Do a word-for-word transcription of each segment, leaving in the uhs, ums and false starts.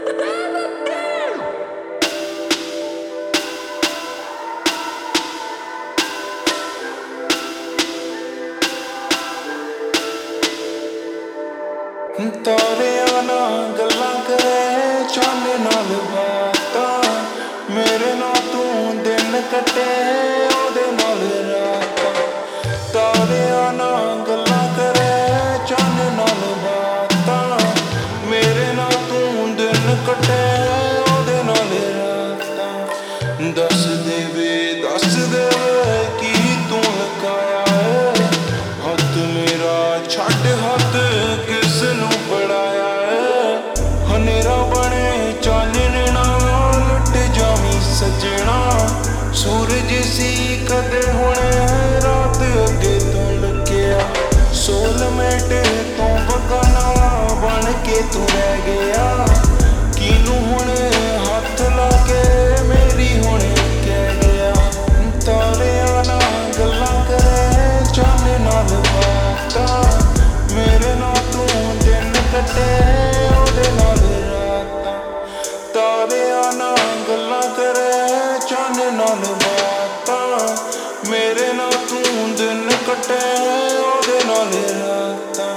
ਤਾਰਿਆਂ ਨਾਲ ਗੱਲਾਂ ਕਰੇ, ਚਾਂਦ ਨਾਲ ਬਾਤਾਂ, ਮੇਰੇ ਨਾਲ ਤੂੰ ਦਿਨ ਕੱਟੇ, ਉਹਦੇ ਨਾਲ ਰਾਤਾਂ। ਤਾਰਿਆਂ ਨਾਲ ਗੱਲਾਂ ਕਰੇ, ਚਾਂਦ ਨਾਲ ਬਾਤਾਂ, ਮੇਰੇ ਨਾਲ ਤੂੰ ਦਿਨ ਕੱਟੇ, ਉਹਦੇ ਨਾਲ ਰਾਤਾਂ। ਦੱਸ ਦੇ ਵੇ ਦੱਸ ਦੇ ਵੇ ਕੀ ਤੂੰ ਲੁਕਾਇਆ ਏ, ਹੱਥ ਮੇਰਾ ਛੱਡ ਹੱਥ ਕਿਸ ਨੂੰ ਫੜਾਇਆ ਏ। ਹਨੇਰਾ ਬਣੇ ਚਾਨਣ ਨਾਲ ਲੁੱਟ ਜਾਵੀਂ ਸੱਜਣਾ, ਸੂਰਜ ਸੀ ਕਦੇ ਹੁਣੇ ਰਾਤ ਅੱਗੇ ਤੋਂ ਲੁਕਿਆ। ਸੋਲਮੇਟ ਤੋਂ ਬਗਾਨਾ ਬਣ ਕੇ ਤੂੰ ਰਹਿ ਗਿਆ, ਕਿਨੂੰ ਹੁਣ ਹੱਥ ਲਾ ਕੇ ਮੇਰੀ ਹੁਣ ਕਹਿ ਗਿਆ। ਤਾਰਿਆਂ ਨਾਲ ਗੱਲਾਂ ਕਰੇ, ਚਾਂਦ ਨਾਲ ਬਾਤਾਂ, ਮੇਰੇ ਨਾਲ ਤੂੰ ਦਿਨ ਕੱਟੇ, ਉਹਦੇ ਨਾਲ ਰਾਤਾਂ। ਤਾਰਿਆਂ ਨਾਲ ਗੱਲਾਂ ਕਰੇ, ਚਾਂਦ ਨਾਲ ਬਾਤਾਂ, ਮੇਰੇ ਨਾਲ ਤੂੰ ਦਿਨ ਕੱਟੇ, ਉਹਦੇ ਨਾਲ ਰਾਤਾਂ।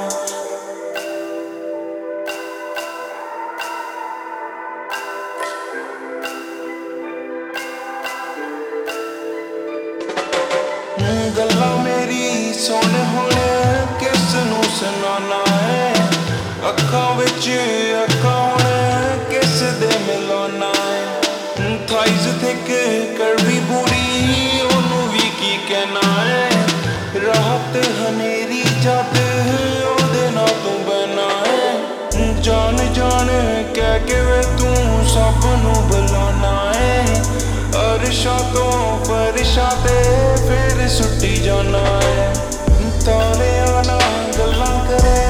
ਗੱਲਾਂ ਮੇਰੀ ਸੁਣ ਹੁਣ ਕਿਸ ਨੂੰ ਸੁਣਾਉਣਾ ਹੈ, ਅੱਖਾਂ ਵਿੱਚ ਅੱਖਾਂ ਹੁਣ ਕਿਸ ਦੇ ਮਿਲਾਉਣਾ ਹੈ। ਥਾਈਜ਼ ਥਿਕ ਕਰਵੀ ਬੂੜੀ, ਉਹਨੂੰ ਵੀ ਕੀ ਕਹਿਣਾ ਹੈ। ਰਾਤ ਹਨੇਰੀ ਜਦ ਉਹਦੇ ਨਾਲ ਤੂੰ ਬਹਿਣਾ ਹੈ, ਜਾਨ ਜਾਨ ਕਹਿ ਕੇ ਵੇ ਤੂੰ ਸਭ ਨੂੰ ਬੁਲਾਉਣਾ ਹੈ। ਅਰਸ਼ਾਂ ਤੋਂ ਫਰਸ਼ਾਂ ਤੇ ਫਿਰ ਸੁੱਟੀ ਜਾਣਾ ਹੈ। ਤਾਰਿਆਂ ਨਾਲ ਗੱਲਾਂ ਕਰੇ,